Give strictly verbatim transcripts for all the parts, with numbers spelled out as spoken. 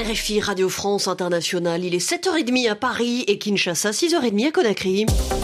R F I Radio France Internationale, il est sept heures trente à Paris et Kinshasa, six heures trente à Conakry.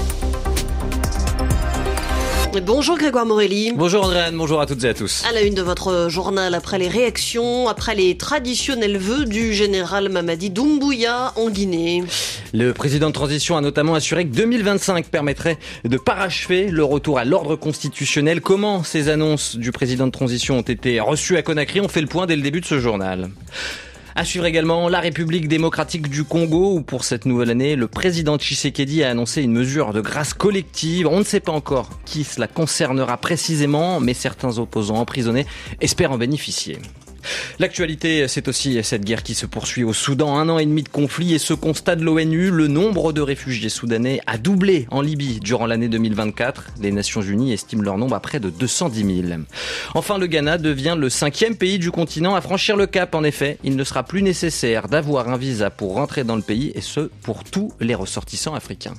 Bonjour Grégoire Morelli. Bonjour Andréane, bonjour à toutes et à tous. À la une de votre journal, après les réactions, après les traditionnels vœux du général Mamadi Doumbouya en Guinée. Le président de transition a notamment assuré que deux mille vingt-cinq permettrait de parachever le retour à l'ordre constitutionnel. Comment ces annonces du président de transition ont été reçues à Conakry? On fait le point dès le début de ce journal. À suivre également la République démocratique du Congo, où pour cette nouvelle année, le président Tshisekedi a annoncé une mesure de grâce collective. On ne sait pas encore qui cela concernera précisément, mais certains opposants emprisonnés espèrent en bénéficier. L'actualité, c'est aussi cette guerre qui se poursuit au Soudan. Un an et demi de conflit et ce constat de l'ONU, le nombre de réfugiés soudanais a doublé en Libye durant l'année deux mille vingt-quatre. Les Nations Unies estiment leur nombre à près de deux cent dix mille. Enfin, le Ghana devient le cinquième pays du continent à franchir le cap. En effet, il ne sera plus nécessaire d'avoir un visa pour rentrer dans le pays, et ce, pour tous les ressortissants africains.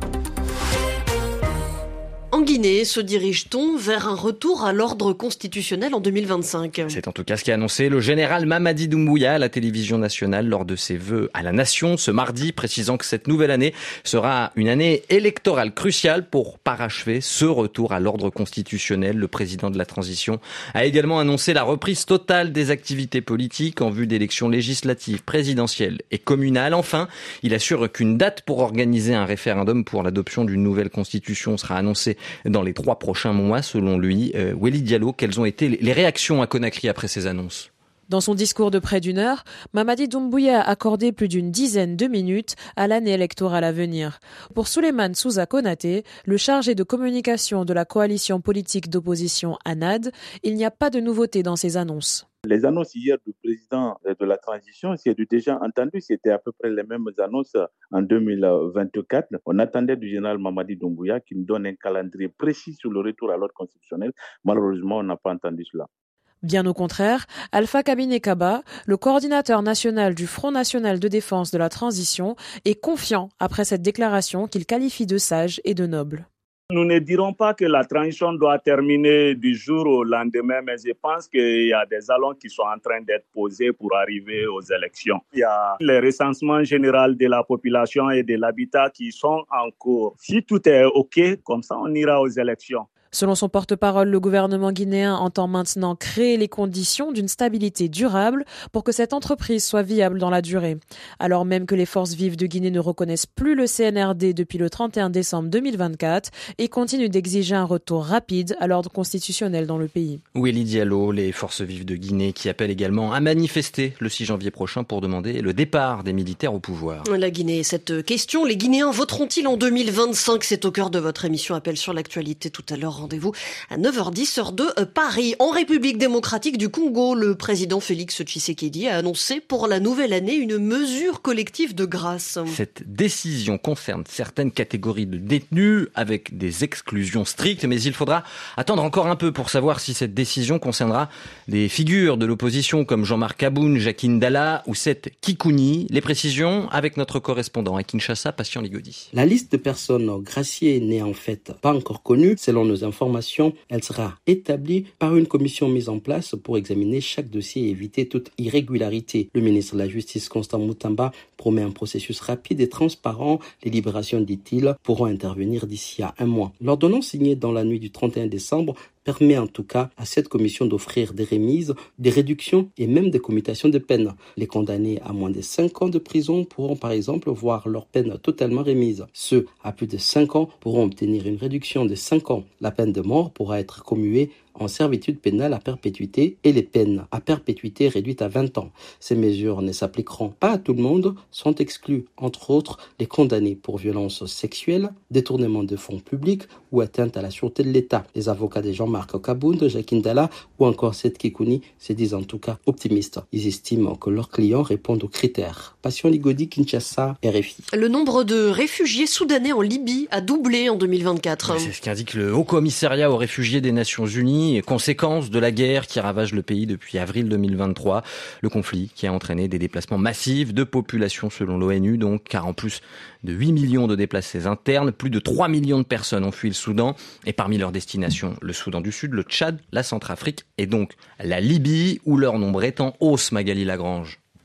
En Guinée, se dirige-t-on vers un retour à l'ordre constitutionnel en deux mille vingt-cinq? C'est en tout cas ce qu'a annoncé le général Mamadi Doumbouya à la télévision nationale lors de ses vœux à la nation ce mardi, précisant que cette nouvelle année sera une année électorale cruciale pour parachever ce retour à l'ordre constitutionnel. Le président de la transition a également annoncé la reprise totale des activités politiques en vue d'élections législatives, présidentielles et communales. Enfin, il assure qu'une date pour organiser un référendum pour l'adoption d'une nouvelle constitution sera annoncée dans les trois prochains mois, selon lui. Euh, Wely Diallo, quelles ont été les réactions à Conakry après ces annonces? Dans son discours de près d'une heure, Mamadi Doumbouya a accordé plus d'une dizaine de minutes à l'année électorale à venir. Pour Souleymane Souza Konaté, le chargé de communication de la coalition politique d'opposition A N A D, il n'y a pas de nouveauté dans ces annonces. Les annonces hier du président de la transition, c'est déjà entendu, c'était à peu près les mêmes annonces en deux mille vingt-quatre. On attendait du général Mamadi Doumbouya qu'il nous donne un calendrier précis sur le retour à l'ordre constitutionnel. Malheureusement, on n'a pas entendu cela. Bien au contraire, Alpha Kabine Kaba, le coordinateur national du Front national de défense de la transition, est confiant après cette déclaration qu'il qualifie de sage et de noble. Nous ne dirons pas que la transition doit terminer du jour au lendemain, mais je pense qu'il y a des jalons qui sont en train d'être posés pour arriver aux élections. Il y a les recensements généraux de la population et de l'habitat qui sont en cours. Si tout est OK, comme ça on ira aux élections. Selon son porte-parole, le gouvernement guinéen entend maintenant créer les conditions d'une stabilité durable pour que cette entreprise soit viable dans la durée. Alors même que les forces vives de Guinée ne reconnaissent plus le C N R D depuis le trente et un décembre deux mille vingt-quatre et continuent d'exiger un retour rapide à l'ordre constitutionnel dans le pays. Wely Diallo, les forces vives de Guinée qui appellent également à manifester le six janvier prochain pour demander le départ des militaires au pouvoir. La Guinée, cette question, les Guinéens voteront-ils en deux mille vingt-cinq? C'est au cœur de votre émission Appel sur l'actualité tout à l'heure. Rendez-vous à neuf heures dix, heure de Paris. En République démocratique du Congo, le président Félix Tshisekedi a annoncé pour la nouvelle année une mesure collective de grâce. Cette décision concerne certaines catégories de détenus avec des exclusions strictes, mais il faudra attendre encore un peu pour savoir si cette décision concernera des figures de l'opposition comme Jean-Marc Aboun, Jacques Ndala ou Seth Kikouni. Les précisions avec notre correspondant à Kinshasa, Patient Ligodi. La liste de personnes graciées n'est en fait pas encore connue. Selon nos informations, elle sera établie par une commission mise en place pour examiner chaque dossier et éviter toute irrégularité. Le ministre de la Justice, Constant Moutamba, promet un processus rapide et transparent. Les libérations, dit-il, pourront intervenir d'ici à un mois. L'ordonnance signée dans la nuit du trente et un décembre permet en tout cas à cette commission d'offrir des remises, des réductions et même des commutations de peine. Les condamnés à moins de cinq ans de prison pourront par exemple voir leur peine totalement remise. Ceux à plus de cinq ans pourront obtenir une réduction de cinq ans. La peine de mort pourra être commuée en servitude pénale à perpétuité et les peines à perpétuité réduites à vingt ans. Ces mesures ne s'appliqueront pas à tout le monde, sont exclus entre autres les condamnés pour violences sexuelles, détournement de fonds publics ou atteinte à la sûreté de l'État. Les avocats de Jean-Marc Kabound, Jacques Ndala ou encore Seth Kikouni se disent en tout cas optimistes. Ils estiment que leurs clients répondent aux critères. Patient Ligodi, Kinshasa, R F I. Le nombre de réfugiés soudanais en Libye a doublé en deux mille vingt-quatre. C'est ce qu'indique le Haut Commissariat aux réfugiés des Nations Unies. Conséquence de la guerre qui ravage le pays depuis avril deux mille vingt-trois. Le conflit qui a entraîné des déplacements massifs de population selon l'ONU, donc, car en plus de huit millions de déplacés internes, plus de trois millions de personnes ont fui le Soudan. Et parmi leurs destinations, le Soudan du Sud, le Tchad, la Centrafrique et donc la Libye, où leur nombre est en hausse, Magali Lagrange.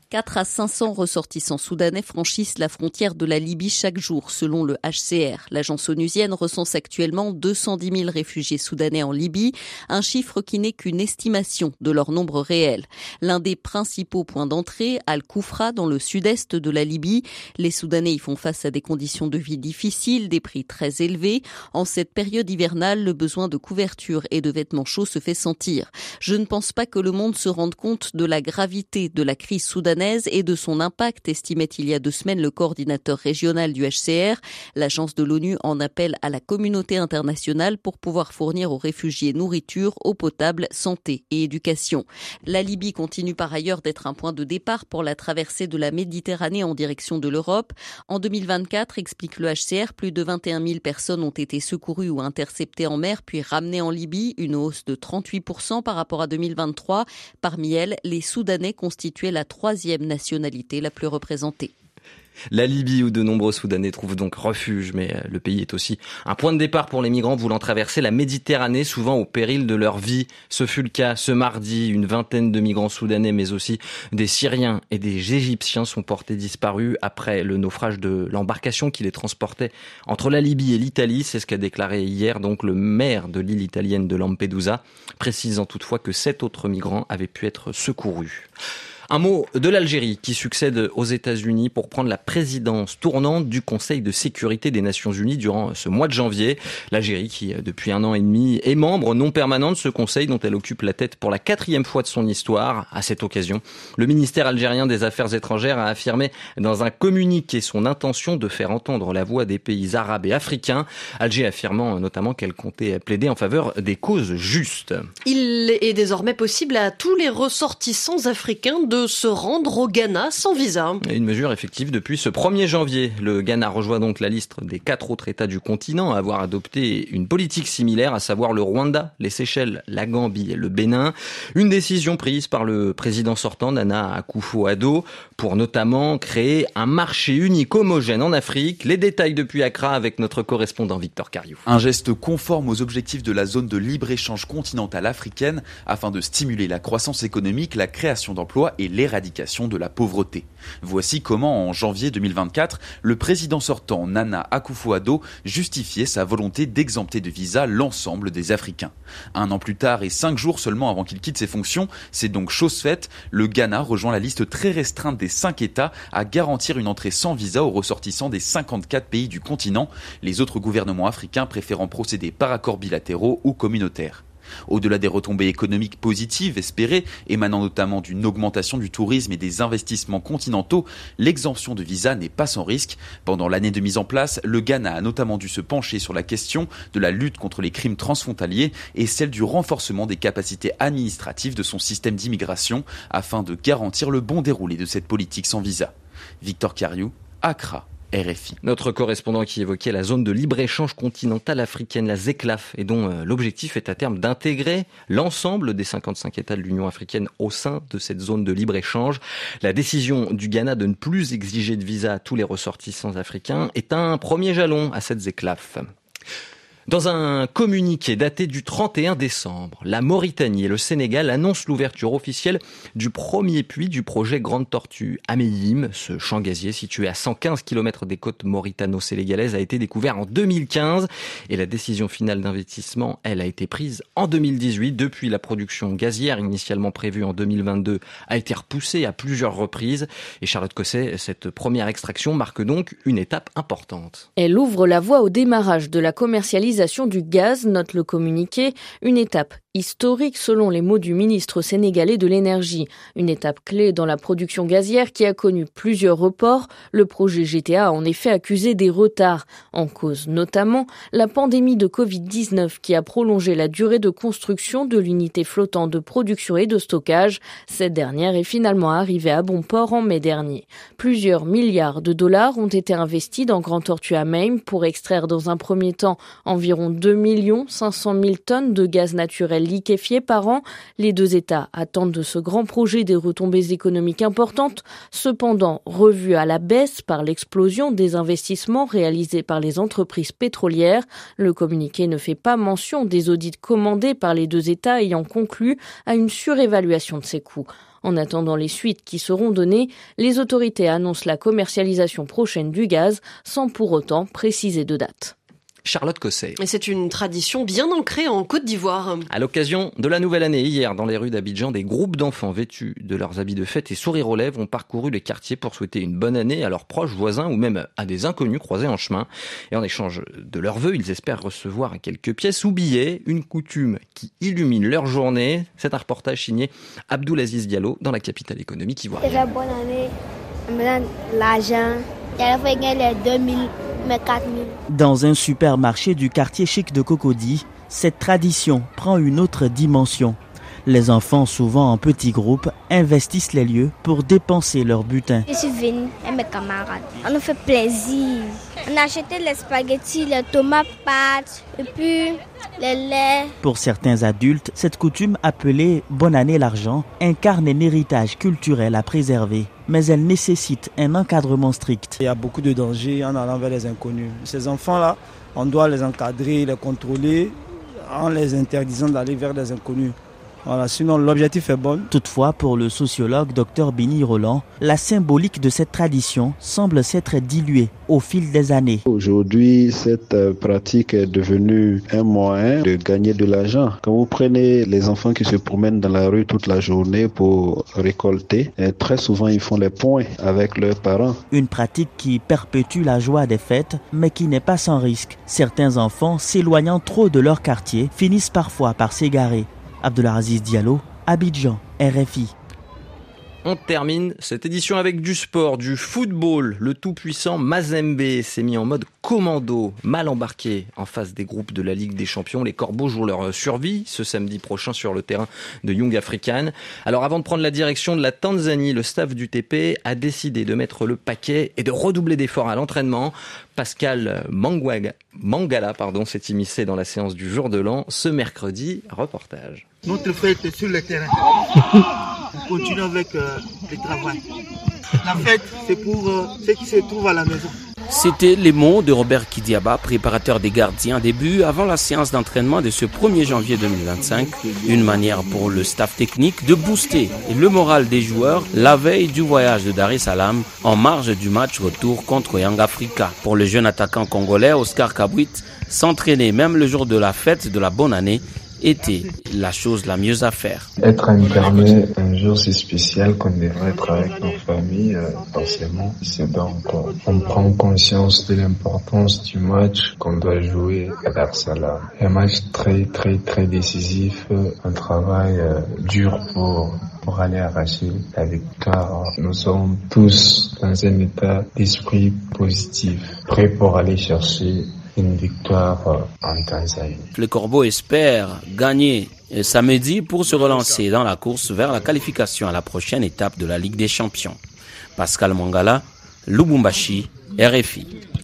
quatre à cinq cents ressortissants soudanais franchissent la frontière de la Libye chaque jour, selon le H C R. L'agence onusienne recense actuellement deux cent dix mille réfugiés soudanais en Libye, un chiffre qui n'est qu'une estimation de leur nombre réel. L'un des principaux points d'entrée, Al-Koufra, dans le sud-est de la Libye. Les Soudanais y font face à des conditions de vie difficiles, des prix très élevés. En cette période hivernale, le besoin de couverture et de vêtements chauds se fait sentir. Je ne pense pas que le monde se rende compte de la gravité de la crise soudanaise et de son impact, estimait il y a deux semaines le coordinateur régional du H C R. L'agence de l'ONU en appelle à la communauté internationale pour pouvoir fournir aux réfugiés nourriture, eau potable, santé et éducation. La Libye continue par ailleurs d'être un point de départ pour la traversée de la Méditerranée en direction de l'Europe. En deux mille vingt-quatre, explique le H C R, plus de vingt et un mille personnes ont été secourues ou interceptées en mer puis ramenées en Libye, une hausse de trente-huit pour cent par rapport à deux mille vingt-trois. Parmi elles, les Soudanais constituaient la troisième nationalité la plus représentée. La Libye où de nombreux Soudanais trouvent donc refuge, mais le pays est aussi un point de départ pour les migrants voulant traverser la Méditerranée, souvent au péril de leur vie. Ce fut le cas ce mardi. Une vingtaine de migrants soudanais, mais aussi des Syriens et des Égyptiens sont portés disparus après le naufrage de l'embarcation qui les transportait entre la Libye et l'Italie. C'est ce qu'a déclaré hier donc le maire de l'île italienne de Lampedusa, précisant toutefois que sept autres migrants avaient pu être secourus. Un mot de l'Algérie qui succède aux États-Unis pour prendre la présidence tournante du Conseil de sécurité des Nations Unies durant ce mois de janvier. L'Algérie qui, depuis un an et demi, est membre non permanent de ce Conseil dont elle occupe la tête pour la quatrième fois de son histoire. À cette occasion, le ministère algérien des Affaires étrangères a affirmé dans un communiqué son intention de faire entendre la voix des pays arabes et africains. Alger affirmant notamment qu'elle comptait plaider en faveur des causes justes. Il est désormais possible à tous les ressortissants africains de se rendre au Ghana sans visa. Une mesure effective depuis ce premier janvier. Le Ghana rejoint donc la liste des quatre autres États du continent à avoir adopté une politique similaire, à savoir le Rwanda, les Seychelles, la Gambie et le Bénin. Une décision prise par le président sortant, Nana Akufo-Addo, pour notamment créer un marché unique homogène en Afrique. Les détails depuis Accra avec notre correspondant Victor Cariou. Un geste conforme aux objectifs de la zone de libre-échange continentale africaine afin de stimuler la croissance économique, la création d'emplois et l'éradication de la pauvreté. Voici comment, en janvier deux mille vingt-quatre, le président sortant, Nana Akufo-Addo, justifiait sa volonté d'exempter de visa l'ensemble des Africains. Un an plus tard et cinq jours seulement avant qu'il quitte ses fonctions, c'est donc chose faite, le Ghana rejoint la liste très restreinte des cinq États à garantir une entrée sans visa aux ressortissants des cinquante-quatre pays du continent, les autres gouvernements africains préférant procéder par accords bilatéraux ou communautaires. Au-delà des retombées économiques positives espérées, émanant notamment d'une augmentation du tourisme et des investissements continentaux, l'exemption de visa n'est pas sans risque. Pendant l'année de mise en place, le Ghana a notamment dû se pencher sur la question de la lutte contre les crimes transfrontaliers et celle du renforcement des capacités administratives de son système d'immigration afin de garantir le bon déroulé de cette politique sans visa. Victor Cariou, Accra. R F I. Notre correspondant qui évoquait la zone de libre-échange continentale africaine, la ZECLAF, et dont euh, l'objectif est à terme d'intégrer l'ensemble des cinquante-cinq États de l'Union africaine au sein de cette zone de libre-échange. La décision du Ghana de ne plus exiger de visa à tous les ressortissants africains est un premier jalon à cette ZECLAF. Dans un communiqué daté du trente et un décembre, la Mauritanie et le Sénégal annoncent l'ouverture officielle du premier puits du projet Grande Tortue. Ameyim, ce champ gazier situé à cent quinze kilomètres des côtes mauritano-sénégalaises, a été découvert en deux mille quinze et la décision finale d'investissement, elle, a été prise en deux mille dix-huit. Depuis, la production gazière, initialement prévue en deux mille vingt-deux, a été repoussée à plusieurs reprises. Et Charlotte Cosset, cette première extraction marque donc une étape importante. Elle ouvre la voie au démarrage de la commercialisation du gaz, note le communiqué, une étape historique selon les mots du ministre sénégalais de l'énergie. Une étape clé dans la production gazière qui a connu plusieurs reports. Le projet G T A a en effet accusé des retards. En cause notamment la pandémie de covid dix-neuf qui a prolongé la durée de construction de l'unité flottante de production et de stockage. Cette dernière est finalement arrivée à bon port en mai dernier. Plusieurs milliards de dollars ont été investis dans Grande Tortue Ameyim pour extraire dans un premier temps environ deux millions cinq cent mille tonnes de gaz naturel liquéfié par an. Les deux États attendent de ce grand projet des retombées économiques importantes, cependant revues à la baisse par l'explosion des investissements réalisés par les entreprises pétrolières. Le communiqué ne fait pas mention des audits commandés par les deux États ayant conclu à une surévaluation de ces coûts. En attendant les suites qui seront données, les autorités annoncent la commercialisation prochaine du gaz sans pour autant préciser de date. Charlotte Cosset. Et c'est une tradition bien ancrée en Côte d'Ivoire. À l'occasion de la nouvelle année, hier, dans les rues d'Abidjan, des groupes d'enfants vêtus de leurs habits de fête et sourires aux lèvres ont parcouru les quartiers pour souhaiter une bonne année à leurs proches, voisins ou même à des inconnus croisés en chemin. Et en échange de leurs vœux, ils espèrent recevoir quelques pièces ou billets, une coutume qui illumine leur journée. C'est un reportage signé Abdoulaziz Diallo dans la capitale économique ivoirienne. Déjà bonne année, on me donne l'argent, j'avais fait gagner les deux mille. Dans un supermarché du quartier chic de Cocody, cette tradition prend une autre dimension. Les enfants, souvent en petits groupes, investissent les lieux pour dépenser leur butin. Je suis venue avec mes camarades. On nous fait plaisir. On a acheté les spaghettis, les tomates, pâtes et puis les laits. Pour certains adultes, cette coutume appelée « Bonne année l'argent » incarne un héritage culturel à préserver. Mais elle nécessite un encadrement strict. Il y a beaucoup de dangers en allant vers les inconnus. Ces enfants-là, on doit les encadrer, les contrôler en les interdisant d'aller vers les inconnus. Voilà, sinon l'objectif est bon. Toutefois, pour le sociologue docteur Bini Roland, la symbolique de cette tradition semble s'être diluée au fil des années. Aujourd'hui, cette pratique est devenue un moyen de gagner de l'argent. Quand vous prenez les enfants qui se promènent dans la rue toute la journée pour récolter, très souvent ils font les points avec leurs parents. Une pratique qui perpétue la joie des fêtes, mais qui n'est pas sans risque. Certains enfants, s'éloignant trop de leur quartier, finissent parfois par s'égarer. Abdoulaziz Diallo, Abidjan, R F I. On termine cette édition avec du sport, du football. Le tout-puissant Mazembe s'est mis en mode commando, mal embarqué en face des groupes de la Ligue des Champions. Les Corbeaux jouent leur survie ce samedi prochain sur le terrain de Young African. Alors avant de prendre la direction de la Tanzanie, le staff du T P a décidé de mettre le paquet et de redoubler d'efforts à l'entraînement. Pascal Mangwaga, Mangala pardon, s'est immiscé dans la séance du jour de l'an ce mercredi. Reportage. Notre fête est sur le terrain. On continue avec euh, le travail. La fête, c'est pour euh, ceux qui se trouvent à la maison. C'était les mots de Robert Kidiaba, préparateur des gardiens début avant la séance d'entraînement de ce premier janvier deux mille vingt-cinq. Une manière pour le staff technique de booster le moral des joueurs la veille du voyage de Dar es Salaam en marge du match retour contre Young Africa. Pour le jeune attaquant congolais Oscar Kabwit, s'entraîner même le jour de la fête de la bonne année était la chose la mieux à faire. Être interné un jour si spécial qu'on devrait être avec nos familles, euh, forcément, c'est donc euh, on prend conscience de l'importance du match qu'on doit jouer à Dar es Salaam. Un match très très très décisif, un travail euh, dur pour pour aller arracher la victoire. Nous sommes tous dans un état d'esprit positif, prêts pour aller chercher une victoire en Tanzanie. Le Corbeau espère gagner samedi pour se relancer dans la course vers la qualification à la prochaine étape de la Ligue des Champions. Pascal Mangala, Lubumbashi, R F I.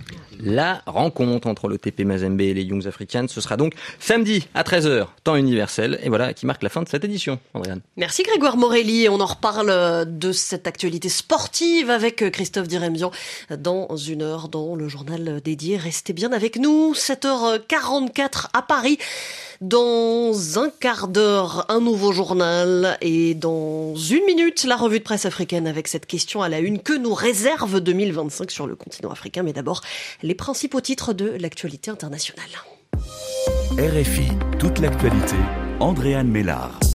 La rencontre entre le T P Mazembe et les Young Africans, ce sera donc samedi à treize heures, temps universel, et voilà qui marque la fin de cette édition, Andréane. Merci Grégoire Morelli, on en reparle de cette actualité sportive avec Christophe Dirembian dans une heure dans le journal dédié. Restez bien avec nous, sept heures quarante-quatre à Paris. Dans un quart d'heure, un nouveau journal et dans une minute, la revue de presse africaine avec cette question à la une. Que nous réserve deux mille vingt-cinq sur le continent africain? Mais d'abord, les principaux titres de l'actualité internationale. R F I, toute l'actualité, Andréane Mélard.